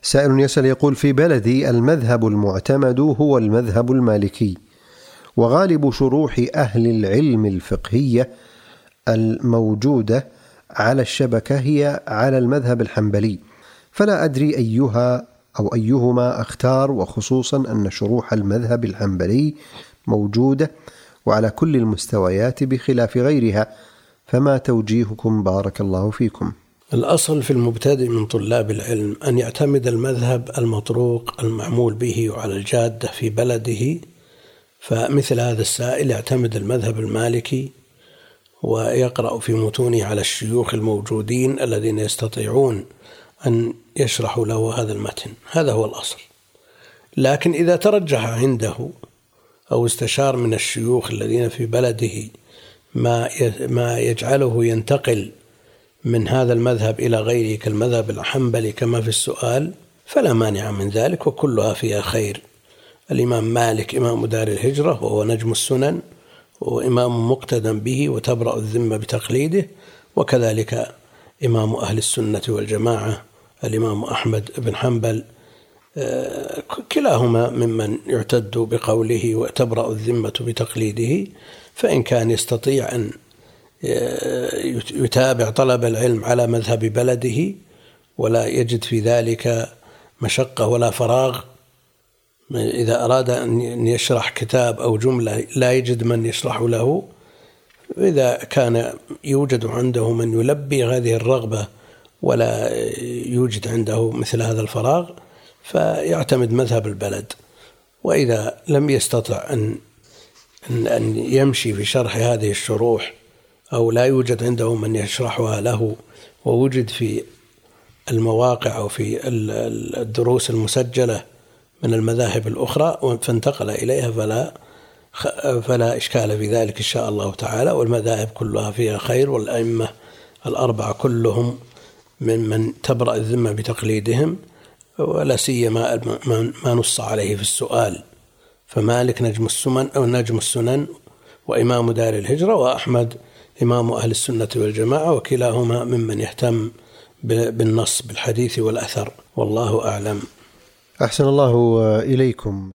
سائل يسأل يقول: في بلدي المذهب المعتمد هو المذهب المالكي، وغالب شروح أهل العلم الفقهية الموجودة على الشبكة هي على المذهب الحنبلي، فلا أدري أيها أو أيهما أختار، وخصوصا أن شروح المذهب الحنبلي موجودة وعلى كل المستويات بخلاف غيرها، فما توجيهكم بارك الله فيكم؟ الأصل في المبتدئ من طلاب العلم أن يعتمد المذهب المطروق المعمول به وعلى الجادة في بلده، فمثل هذا السائل يعتمد المذهب المالكي ويقرأ في متونه على الشيوخ الموجودين الذين يستطيعون أن يشرحوا له هذا المتن، هذا هو الأصل. لكن إذا ترجح عنده أو استشار من الشيوخ الذين في بلده ما يجعله ينتقل من هذا المذهب إلى غيره كالمذهب الحنبلي كما في السؤال، فلا مانع من ذلك، وكلها فيها خير. الإمام مالك إمام دار الهجرة وهو نجم السنن وإمام مقتدى به وتبرأ الذمة بتقليده، وكذلك إمام أهل السنة والجماعة الإمام أحمد بن حنبل، كلاهما ممن يعتد بقوله وتبرأ الذمة بتقليده. فإن كان يستطيع أن يتابع طلب العلم على مذهب بلده ولا يجد في ذلك مشقة ولا فراغ، إذا أراد أن يشرح كتاب أو جملة لا يجد من يشرح له، إذا كان يوجد عنده من يلبي هذه الرغبة ولا يوجد عنده مثل هذا الفراغ فيعتمد مذهب البلد. وإذا لم يستطع أن يمشي في شرح هذه الشروح أو لا يوجد عنده من يشرحها له ووجد في المواقع أو في الدروس المسجلة من المذاهب الأخرى فانتقل إليها فلا إشكال في ذلك إن شاء الله تعالى. والمذاهب كلها فيها خير، والأئمة الأربعة كلهم ممن تبرأ الذمة بتقليدهم، ولا سيما ما نص عليه في السؤال، فمالك نجم السنن وإمام دار الهجرة، وأحمد إمام أهل السنة والجماعة، وكلاهما ممن يهتم بالنص بالحديث والأثر، والله أعلم. أحسن الله إليكم.